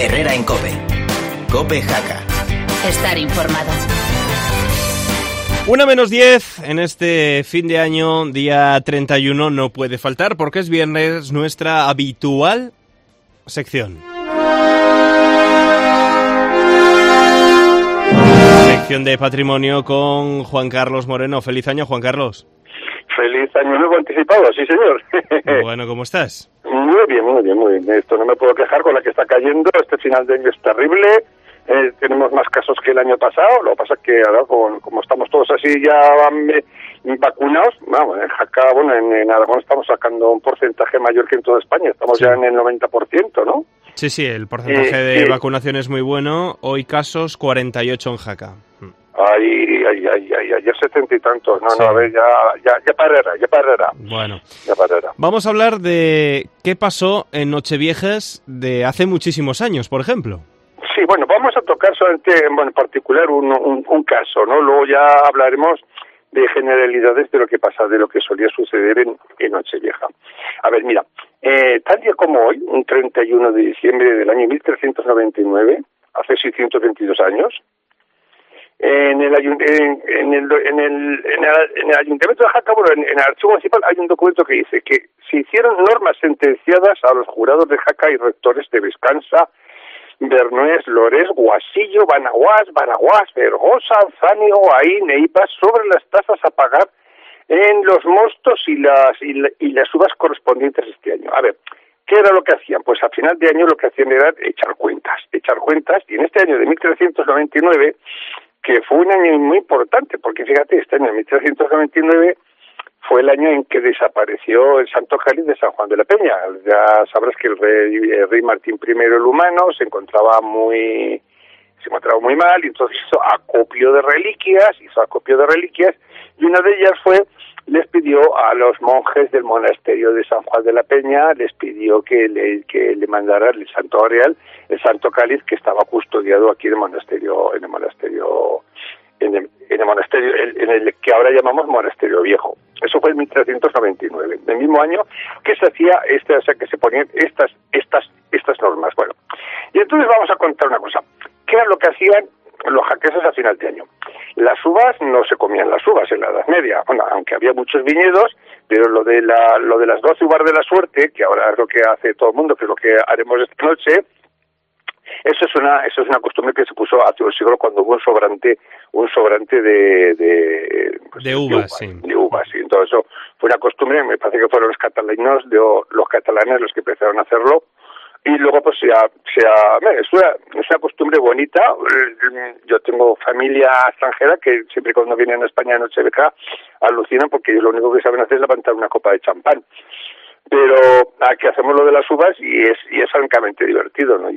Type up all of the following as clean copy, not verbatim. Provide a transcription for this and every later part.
Herrera en COPE. COPE Jaca. Estar informado. 1:10 en este fin de año, día 31, no puede faltar porque es viernes nuestra habitual sección. Sección de patrimonio con Juan Carlos Moreno. Feliz año, Juan Carlos. Feliz año nuevo anticipado, sí señor. Bueno, ¿cómo estás? Muy bien. Esto no me puedo quejar con la que está cayendo. Este final de año es terrible. Tenemos más casos que el año pasado. Lo que pasa es que ahora, como estamos todos así ya vacunados, en Jaca, en Aragón estamos sacando un porcentaje mayor que en toda España. Estamos ya en el 90%, ¿no? Sí, el porcentaje de vacunación es muy bueno. Hoy casos 48 en Jaca. Ayer 70 y tantos. No, a ver, ya para Herrera. Bueno, ya para Herrera. Vamos a hablar de qué pasó en Nocheviejas de hace muchísimos años, por ejemplo. Sí, vamos a tocar solamente, en particular un caso, ¿no? Luego ya hablaremos de generalidades de lo que pasa, de lo que solía suceder en Nochevieja. A ver, mira, tal día como hoy, un 31 de diciembre del año 1399, hace 622 años, en el Ayuntamiento de Jaca, en el Archivo Municipal hay un documento que dice que se hicieron normas sentenciadas a los jurados de Jaca y rectores de Vescansa, Bernués, Lorés, Guasillo, Baraguás, Vergosa, Zánigo, Aín e Ipas sobre las tasas a pagar en los mostos y las uvas correspondientes este año. A ver, ¿qué era lo que hacían? Pues a final de año lo que hacían era echar cuentas, y en este año de 1399, que fue un año muy importante, porque fíjate, este año de 1399 fue el año en que desapareció el Santo Cáliz de San Juan de la Peña. Ya sabrás que el rey Martín I el Humano se encontraba muy mal, y entonces hizo acopio de reliquias, y una de ellas les pidió a los monjes del monasterio de San Juan de la Peña, les pidió que le mandara el Santo Grial, el Santo Cáliz, que estaba custodiado aquí en el monasterio en el que ahora llamamos Monasterio Viejo. Eso fue en 1399, el mismo año que se hacía que se ponían estas normas. Bueno, y entonces vamos a contar una cosa. ¿Qué era lo que hacían los jaqueses a final de año? Las uvas, no se comían las uvas en la Edad Media, aunque había muchos viñedos, pero lo de las 12 uvas de la suerte, que ahora es lo que hace todo el mundo, que es lo que haremos esta noche, eso es una costumbre que se puso hace un siglo cuando hubo un sobrante de uvas, sí. Entonces eso fue una costumbre, me parece que fueron los catalanes los que empezaron a hacerlo, y luego pues es una costumbre bonita. Yo tengo familia extranjera que siempre cuando vienen a España en Nochevieja alucinan porque ellos lo único que saben hacer es levantar una copa de champán. Pero aquí hacemos lo de las uvas y es francamente divertido, ¿no?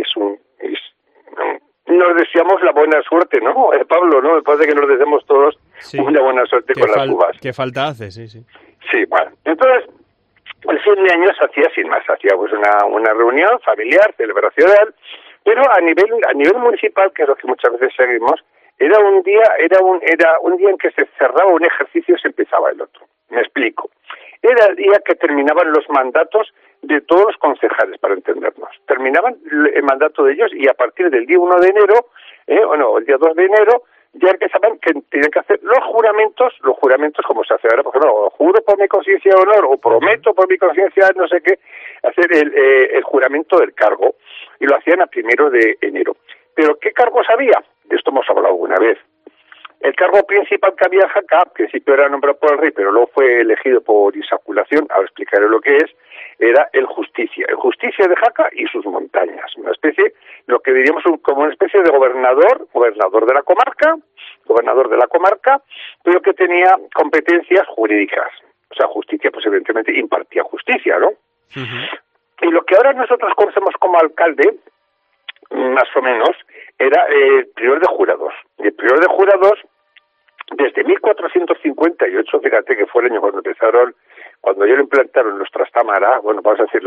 Nos deseamos la buena suerte, ¿no? Pablo, ¿no? Me parece que nos deseamos todos una buena suerte con las uvas. ¿Qué falta hace? Sí. Sí, bueno. Entonces, el fin de año se hacía sin más. Se hacía pues una reunión familiar, celebracional, pero a nivel municipal, que es lo que muchas veces seguimos, era un día en que se cerraba un ejercicio y se empezaba el otro. Me explico. Era el día que terminaban los mandatos de todos los concejales, para entendernos. Terminaban el mandato de ellos y a partir del día 1 de enero, el día 2 de enero, ya empezaban que tenían que hacer los juramentos como se hace ahora, por ejemplo, juro por mi conciencia de honor o prometo por mi conciencia no sé qué, hacer el juramento del cargo, y lo hacían a 1 de enero. ¿Pero qué cargos había? De esto hemos hablado alguna vez. El cargo principal que había en Jaca, al principio era nombrado por el rey, pero luego fue elegido por insaculación, ahora explicaré lo que es, era el justicia de Jaca y sus montañas, una especie, lo que diríamos como una especie de gobernador de la comarca, pero que tenía competencias jurídicas. O sea, justicia, pues evidentemente impartía justicia, ¿no? Uh-huh. Y lo que ahora nosotros conocemos como alcalde, más o menos, era el prior de jurados. Y el prior de jurados, desde 1458, fíjate que fue el año cuando ya lo implantaron los Trastámara, vamos a decir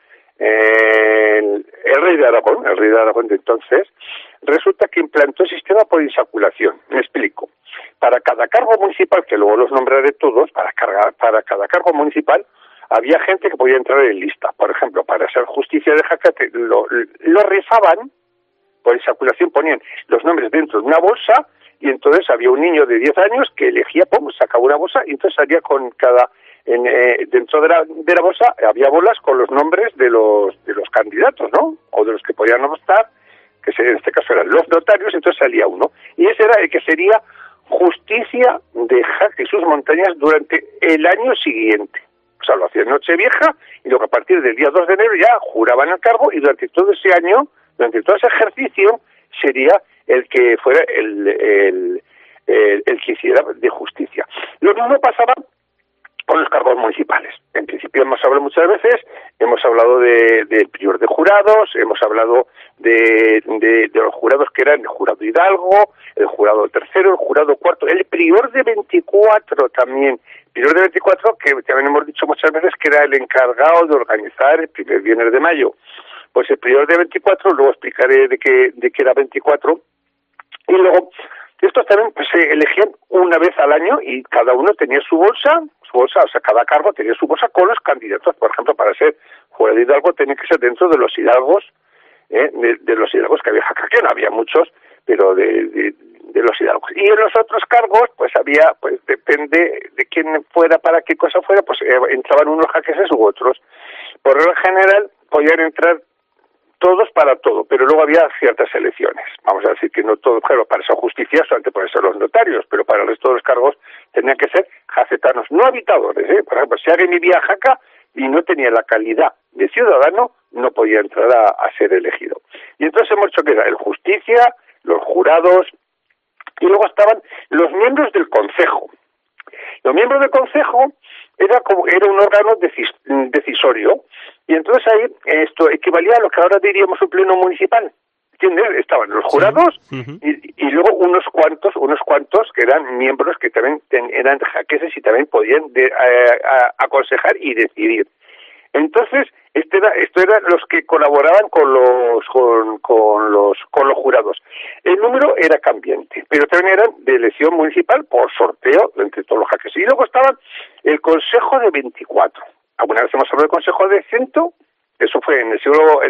el rey de Aragón de entonces, resulta que implantó el sistema por insaculación. Me explico. Para cada cargo municipal, que luego los nombraré todos, para cada cargo municipal, había gente que podía entrar en lista. Por ejemplo, para ser justicia de Jaca lo rifaban, por insaculación ponían los nombres dentro de una bolsa, y entonces había un niño de 10 años que elegía, sacaba una bolsa, y entonces salía con dentro de la bolsa había bolas con los nombres de los candidatos, ¿no? O de los que podían optar, que en este caso eran los notarios, entonces salía uno. Y ese era el que sería justicia de Jaca y sus montañas durante el año siguiente. O sea, lo hacía en Nochevieja, y luego a partir del día 2 de enero ya juraban el cargo, y durante todo ese año, durante todo ese ejercicio, sería el que fuera el que hiciera de justicia. Lo mismo pasaba con los cargos municipales. En principio hemos hablado muchas veces, hemos hablado del prior de jurados, hemos hablado de los jurados que eran el jurado Hidalgo, el jurado tercero, el jurado cuarto, el prior de 24 también. Prior de 24, que también hemos dicho muchas veces que era el encargado de organizar el primer viernes de mayo. Pues el prior de 24, luego explicaré de qué era 24, y luego estos también pues, se elegían una vez al año, y cada uno tenía su bolsa, o sea, cada cargo tenía su bolsa con los candidatos. Por ejemplo, para ser jurado de Hidalgo tenía que ser dentro de los hidalgos, de los hidalgos que había Jaca, que no había muchos, pero de los hidalgos. Y en los otros cargos, pues había, pues depende de quién fuera, para qué cosa fuera, pues entraban unos jaqueses u otros. Por lo general, podían entrar todos para todo, pero luego había ciertas elecciones. Vamos a decir que no todo, claro, para esa justicia solamente pueden ser los notarios, pero para el resto de los cargos tenían que ser jacetanos, no habitadores. Por ejemplo, si alguien vivía a Jaca y no tenía la calidad de ciudadano, no podía entrar a ser elegido. Y entonces hemos hecho que era el justicia, los jurados, y luego estaban los miembros del concejo. Los miembros del concejo era un órgano decisorio, y entonces ahí esto equivalía a lo que ahora diríamos un pleno municipal. ¿Entiendes? Estaban los jurados, sí. y luego unos cuantos que eran miembros que también eran jaqueses y también podían aconsejar y decidir. Entonces, esto era los que colaboraban con los jurados. El número era cambiante, pero también eran de elección municipal por sorteo entre todos los jaqueses. Y luego estaba el Consejo de 24. Alguna vez hemos hablado del Consejo de 100, eso fue en el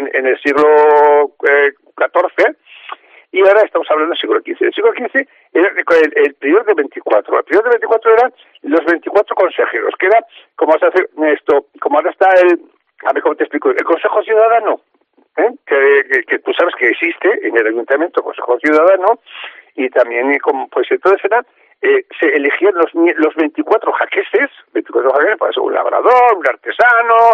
siglo XIV, y ahora estamos hablando del siglo XV. El siglo XV era el prior de 24. El prior de 24 eran los 24 consejeros, que era, como vas a hacer esto, como ahora está a ver cómo te explico, el Consejo Ciudadano, que tú sabes que existe en el Ayuntamiento, Consejo Ciudadano, y también, pues entonces eran, se elegían los 24 jaqueses, pues un labrador, un artesano,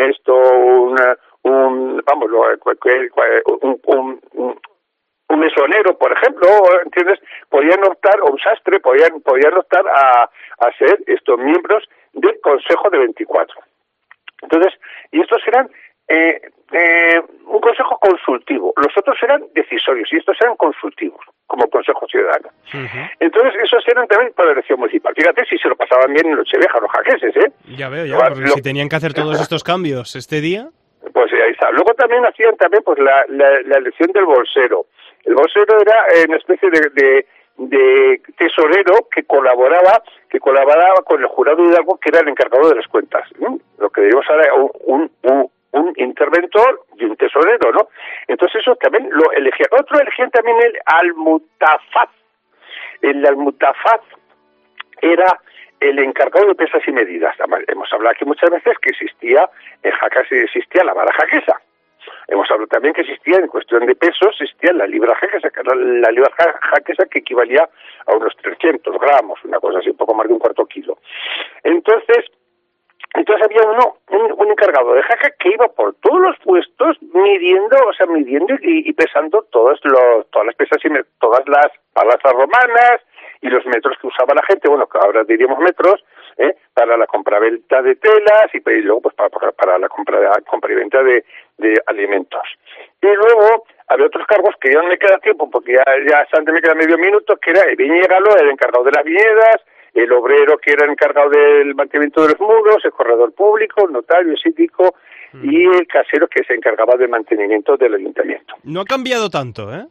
un mesonero, por ejemplo, ¿entiendes? Podían optar, o un sastre, podían optar a ser estos miembros del Consejo de 24. Entonces, y estos eran un consejo consultivo, los otros eran decisorios y estos eran consultivos, como Consejo Ciudadano. Uh-huh. Entonces, esos eran también para la elección municipal. Fíjate si se lo pasaban bien en Nochevieja los jaqueses, ¿eh? Ya veo, porque si tenían que hacer todos estos cambios este día. Pues ahí está. Luego también hacían pues la elección del bolsero. El bolsero era una especie de tesorero que colaboraba con el jurado Hidalgo, que era el encargado de las cuentas, ¿no? Lo que diríamos ahora un interventor y un tesorero, ¿no? Entonces eso también lo elegían. Otro elegían también el almutafaz. El almutafaz era el encargado de pesas y medidas. Hemos hablado aquí muchas veces que en Jaca existía la vara jaquesa. Hemos hablado también que existía, en cuestión de pesos, existía la libra jaquesa, que era la libra jaquesa que equivalía a unos 300 gramos, una cosa así, un poco más de un cuarto kilo. Entonces había un encargado de Jaca que iba por todos los puestos midiendo y pesando todas las pesas y todas las palazas romanas y los metros que usaba la gente, bueno, que ahora diríamos metros, para la compraventa de telas y luego pues para la compra y venta de alimentos. Y luego había otros cargos que ya no me queda tiempo porque ya antes me queda medio minuto, que era el viñégalo, el encargado de las viñedas, el obrero que era el encargado del mantenimiento de los muros, el corredor público, el notario, el síndico y el casero que se encargaba del mantenimiento del ayuntamiento. No ha cambiado tanto, ¿eh? No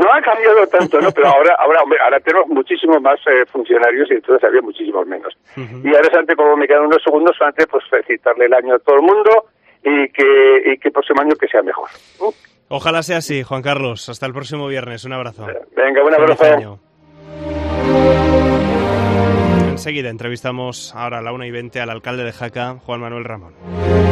no ha cambiado tanto, ¿no? Pero ahora tenemos muchísimos más funcionarios y entonces había muchísimos menos. Y ahora, solamente, como me quedan unos segundos, solamente pues felicitarle el año a todo el mundo y que el próximo año que sea mejor. Ojalá sea así, Juan Carlos. Hasta el próximo viernes. Un abrazo. Venga, un abrazo. Feliz año. Enseguida entrevistamos ahora a la 1:20 al alcalde de Jaca, Juan Manuel Ramón.